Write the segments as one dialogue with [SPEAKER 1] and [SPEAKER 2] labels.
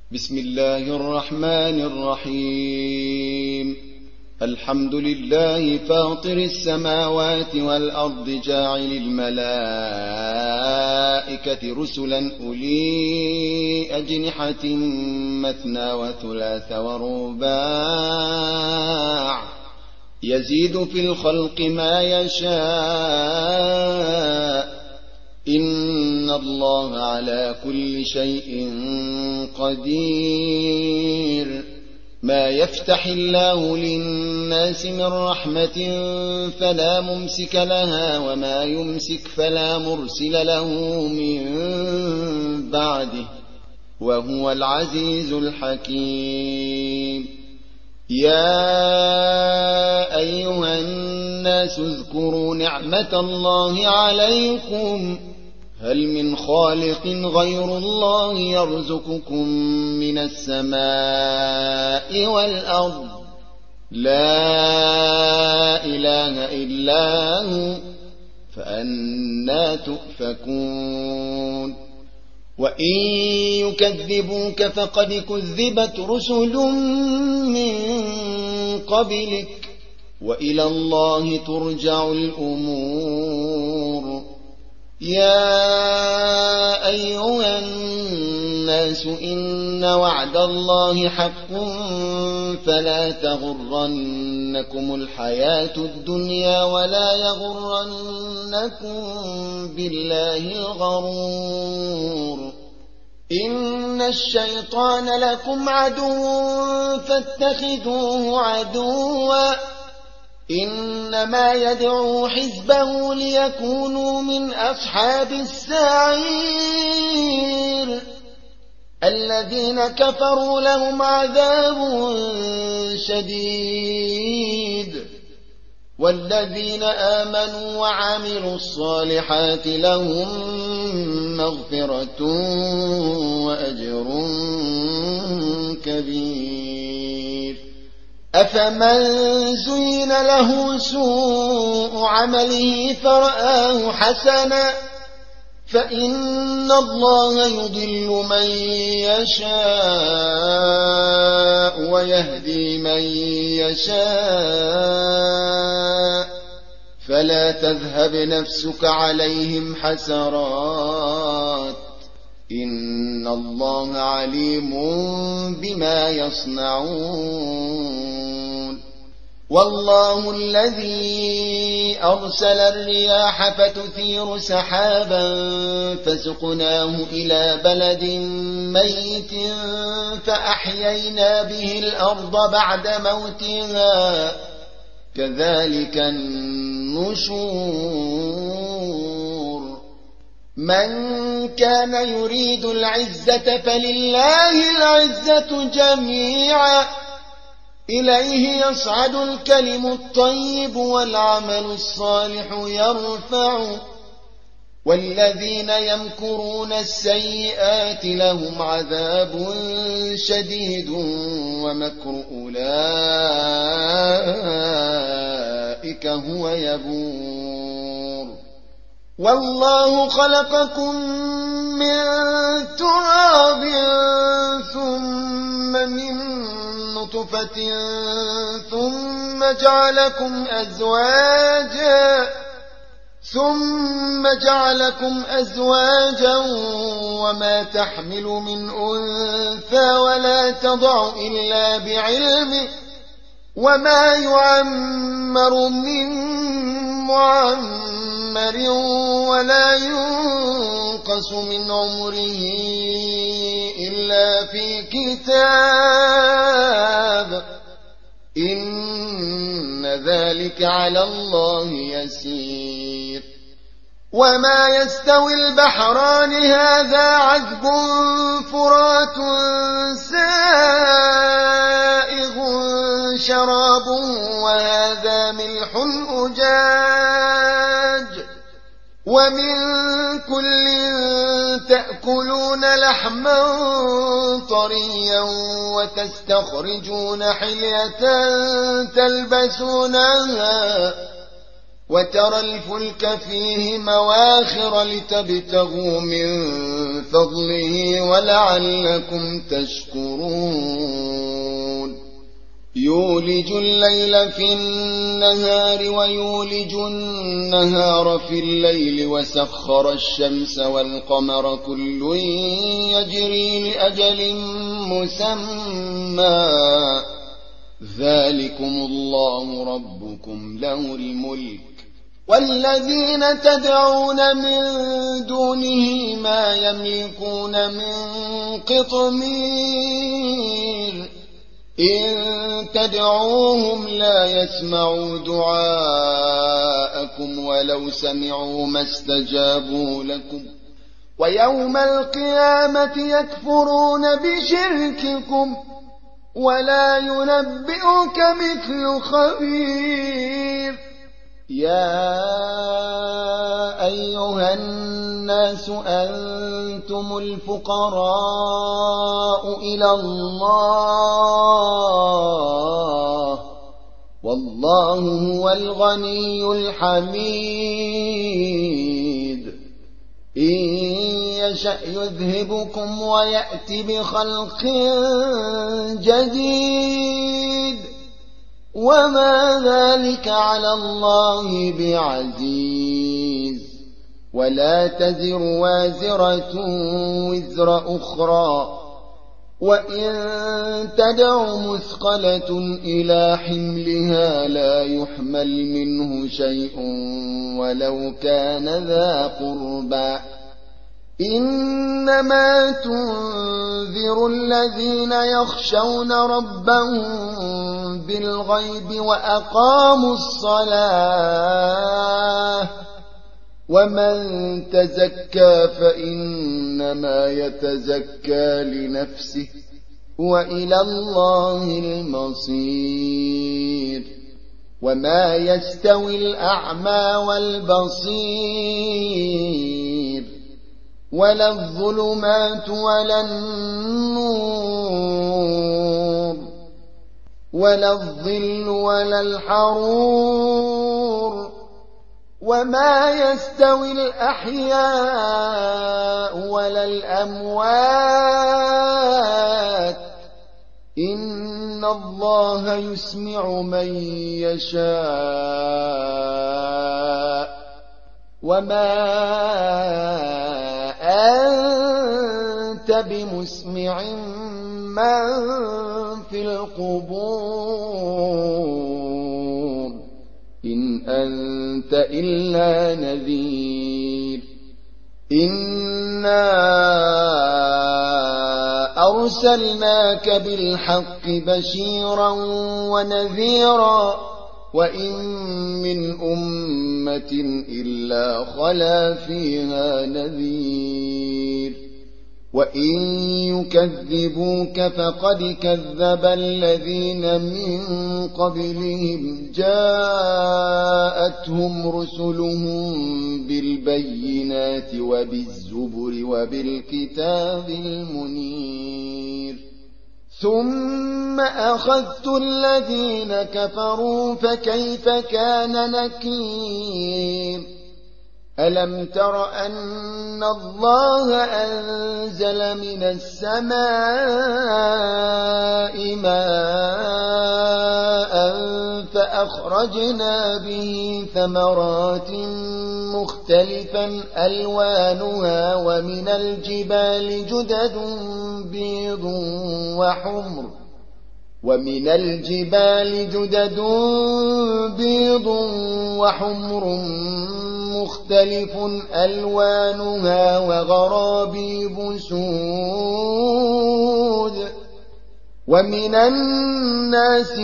[SPEAKER 1] بسم الله الرحمن الرحيم. الحمد لله فاطر السماوات والأرض جاعل الملائكة رسلا أولي أجنحة مثنى وثلاث ورباع يزيد في الخلق ما يشاء إن الله على كل شيء قدير. ما يفتح الله للناس من رحمة فلا ممسك لها وما يمسك فلا مرسل له من بعده وهو العزيز الحكيم. يا أيها الناس اذكروا نعمة الله عليكم هل من خالق غير الله يرزقكم من السماء والأرض لا إله إلا هو فأنى تؤفكون. وإن يكذبوك فقد كذبت رسل من قبلك وإلى الله ترجع الأمور. يا أيها الناس إن وعد الله حق فلا تغرنكم الحياة الدنيا ولا يغرنكم بالله الغرور. إن الشيطان لكم عدو فاتخذوه عدوا إنما يدعو حزبه ليكونوا من أصحاب السعير. الذين كفروا لهم عذاب شديد والذين آمنوا وعملوا الصالحات لهم مغفرة وأجر كبير. أفمن زين له سوء عمله فرآه حسنا فإن الله يضل من يشاء ويهدي من يشاء فلا تذهب نفسك عليهم حسرات إن الله عليم بما يصنعون. والله الذي أرسل الرياح فتثير سحابا فسقناه إلى بلد ميت فأحيينا به الأرض بعد موتها كذلك النشور. من كان يريد العزة فلله العزة جميعا إليه يصعد الكلم الطيب والعمل الصالح يرفعه والذين يمكرون السيئات لهم عذاب شديد ومكر أولئك هو يبور. والله خلقكم من تراب ثم من نطفة ثم جعلكم أزواجا وما تحمل من أنثى ولا تضع إلا بعلمه وما يعمر من معمر ولا ينقص من عمره إلا في كتاب إن ذلك على الله يسير. وما يستوي البحران هذا عذب فرات سائغ شرابه وهذا ملح أجاج ومن كل تأكلون لحما طريا وتستخرجون حلية تلبسونها وترى الفلك فيه مواخر لتبتغوا من فضله ولعلكم تشكرون يولج الليل في النهار ويولج النهار في الليل وسخر الشمس والقمر كل يجري لأجل مسمى ذلكم الله ربكم له الملك والذين تدعون من دونه ما يملكون من قطمير إن تدعوهم لا يسمعوا دعاءكم ولو سمعوا ما استجابوا لكم ويوم القيامة يكفرون بشرككم ولا ينبئك مثل خبير يا أيها الناس أنتم الفقراء إلى الله والله هو الغني الحميد إن يشأ يذهبكم ويأتي بخلق جديد وما ذلك على الله بعزيز ولا تزر وازرة وزر أخرى وإن تدع مثقلة إلى حملها لا يحمل منه شيء ولو كان ذا قربى إنما تنذر الذين يخشون ربهم بالغيب وأقاموا الصلاة ومن تزكى فإنما يتزكى لنفسه وإلى الله المصير وما يستوي الأعمى والبصير ولا الظلمات ولا النور ولا الظل ولا الحرور وما يستوي الأحياء ولا الأموات إن الله يسمع من يشاء وما أنت بمسمع من في القبور إن أنت إلا نذير إنا أرسلناك بالحق بشيرا ونذيرا وإن من أمة إلا خلا فيها نذير وإن يكذبوك فقد كذب الذين من قبلهم جاءتهم رسلهم بالبينات وبالزبر وبالكتاب المنير ثم أخذت الذين كفروا فكيف كان نكير ألم تر أن الله أنزل من السماء ماء فأخرجنا به ثمرات مختلفا ألوانها ومن الجبال جدد بيض وحمر مختلف ألوانها وغرابيب سود ومن الناس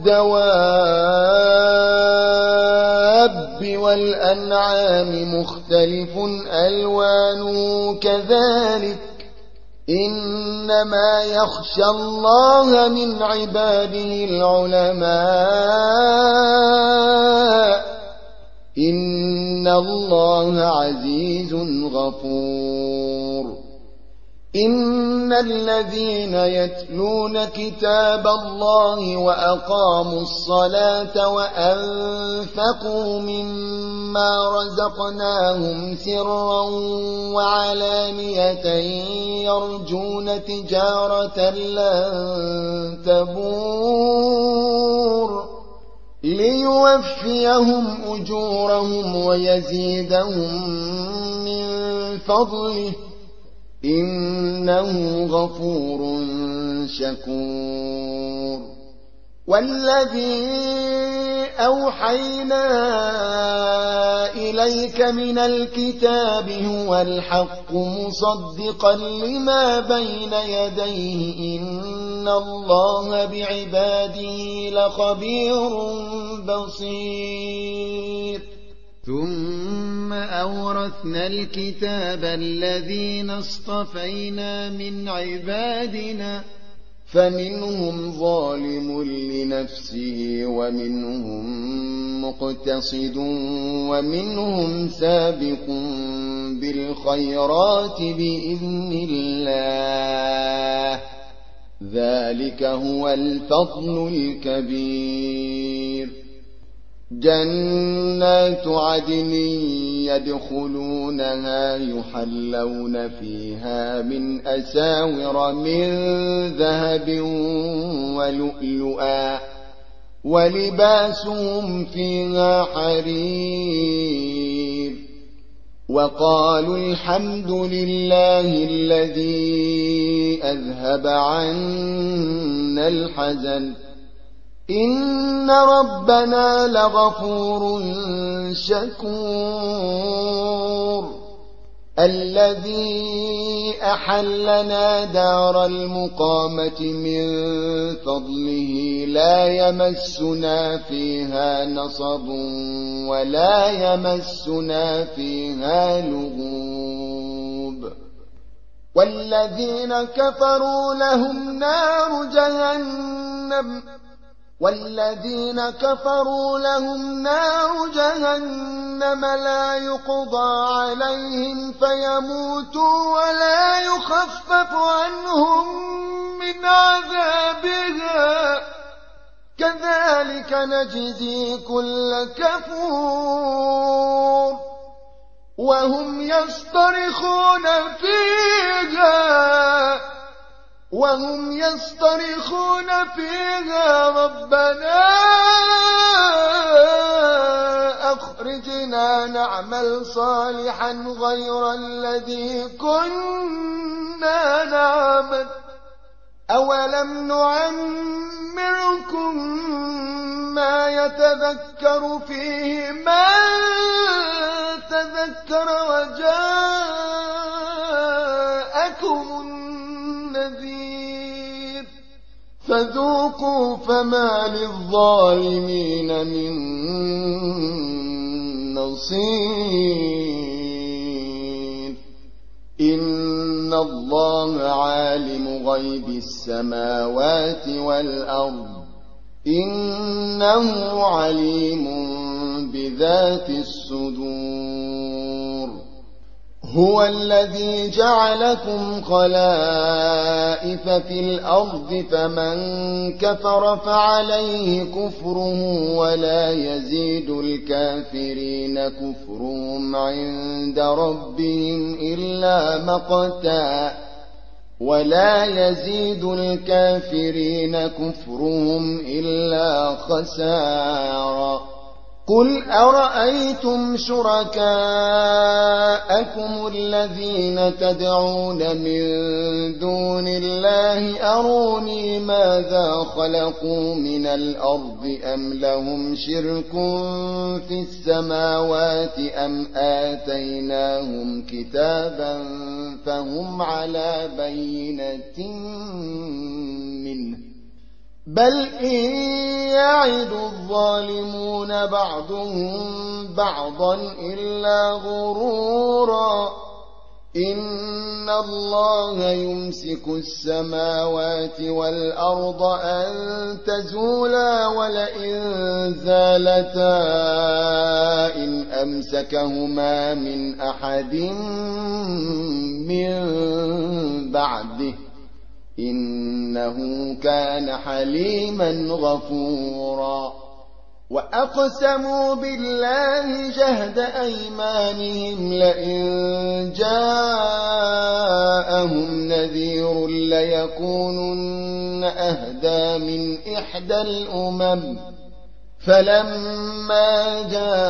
[SPEAKER 1] والدواب والأنعام مختلف ألوانه كذلك إنما يخشى الله من عباده العلماء إن الله عزيز غفور إن الذين يتلون كتاب الله وأقاموا الصلاة وأنفقوا مما رزقناهم سرا وعلانية يرجون تجارة لن تبور ليوفيهم أجورهم ويزيدهم من فضله إنه غفور شكور والذي أوحينا إليك من الكتاب هو الحق مصدقا لما بين يديه إن الله بعباده لخبير بصير ثم أورثنا الكتاب الذين اصطفينا من عبادنا فمنهم ظالم لنفسه ومنهم مقتصد ومنهم سابق بالخيرات بإذن الله ذلك هو الفضل الكبير جنات عدن يدخلونها يحلون فيها من أساور من ذهب ولؤلؤا ولباسهم فيها حرير وقالوا الحمد لله الذي أذهب عنا الحزن إن ربنا لغفور شكور الذي أحلنا دار المقامة من فضله لا يمسنا فيها نصب ولا يمسنا فيها لغوب والذين كفروا لهم نار جهنم لا يقضى عليهم فيموتوا ولا يخفف عنهم من عذابها كذلك نجزي كل كفور وهم يصطرخون فيها ربنا أخرجنا نعمل صالحا غير الذي كنا نعمل أولم نعمركم ما يتذكر فيه من تذكر وجاءكم النذير فذوقوا فما للظالمين من نصير إن الله عالم غيب السماوات والأرض إنه عليم بذات الصدور هو الذي جعلكم خلائف في الأرض فمن كفر فعليه كفره ولا يزيد الكافرين كفرهم عند ربهم إلا مقتا ولا يزيد الكافرين كفرهم إلا خسارا قل أرأيتم شركاءكم الذين تدعون من دون الله أروني ماذا خلقوا من الأرض أم لهم شرك في السماوات أم آتيناهم كتابا فهم على بينة منه بل إن يعد الظالمون بعضهم بعضا إلا غرورا إن الله يمسك السماوات والأرض أن تزولا ولئن زالتا إن أمسكهما من أحد من بعده إنه كان حليما غفورا. وأقسموا بالله جهد أيمانهم لئن جاءهم نذير ليكونن أهدى من إحدى الأمم فلما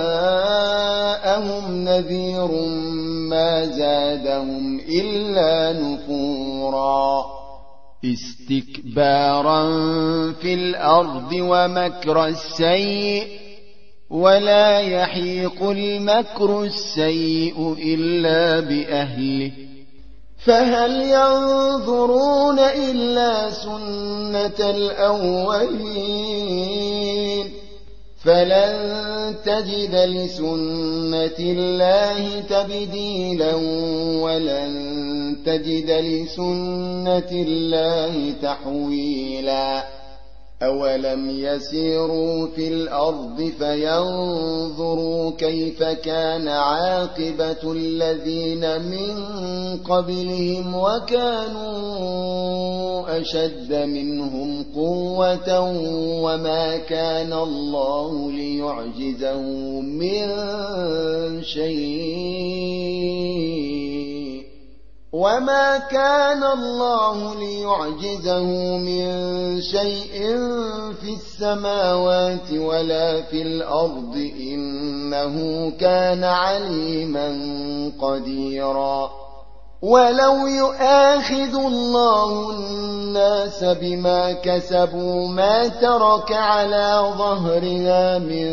[SPEAKER 1] جاءهم نذير ما زادهم إلا نفورا استكبارا في الأرض ومكر السيء ولا يحيق المكر السيء إلا بأهله فهل ينظرون إلا سنة الأولين فلن تجد لسنة الله تبديلا ولن تجد لسنة الله تحويلا. أولم يسيروا في الأرض فينظروا كيف كان عاقبة الذين من قبلهم وكانوا أشد منهم قوة وما كان الله ليعجزه من شيء في السماوات ولا في الأرض إنه كان عليما قديرا. ولو يؤاخذ الله الناس بما كسبوا ما ترك على ظهرها من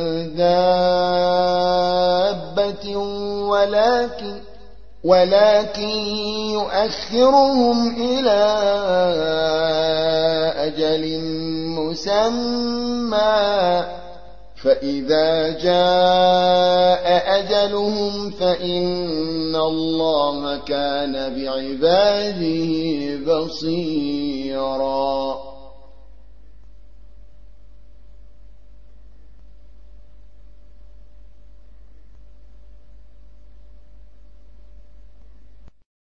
[SPEAKER 1] دابة ولكن يؤخرهم إلى أجل مسمى فإذا جاء أجلهم فإن الله كان بعباده بصيرا.